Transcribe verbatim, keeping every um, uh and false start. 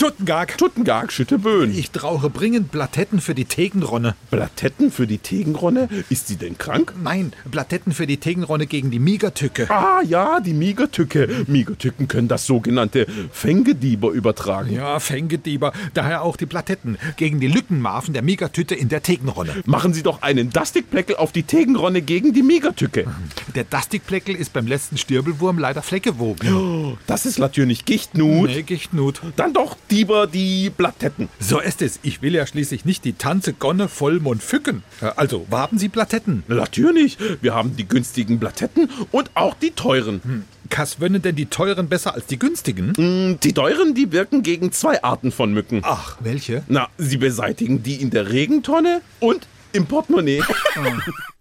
Tuttengag. Tuttengag, Schütteböen. Ich brauche dringend Blatetten für die Tegenronne. Blatetten für die Tegenronne? Ist sie denn krank? Nein, Blatetten für die Tegenronne gegen die Migertücke. Ah ja, die Migertücke. Migertücken können das sogenannte Fängedieber übertragen. Ja, Fängedieber. Daher auch die Blatetten gegen die Lückenmarven der Migertüte in der Tegenronne. Machen Sie doch einen Dastikpleckel auf die Tegenronne gegen die Migertücke. Der Dastikpleckel ist beim letzten Stirbelwurm leider fleckewogen. Oh, das ist natürlich Gichtnut. Nee, Gichtnut. Dann doch lieber die Blatetten. So ist es. Ich will ja schließlich nicht die Tanze Gonne Vollmond fücken. Also, haben Sie Blatetten? Natürlich. Wir haben die günstigen Blatetten und auch die teuren. Hm. Kas wönnen denn die teuren besser als die günstigen? Mm, die teuren, die wirken gegen zwei Arten von Mücken. Ach, welche? Na, sie beseitigen die in der Regentonne und im Portemonnaie.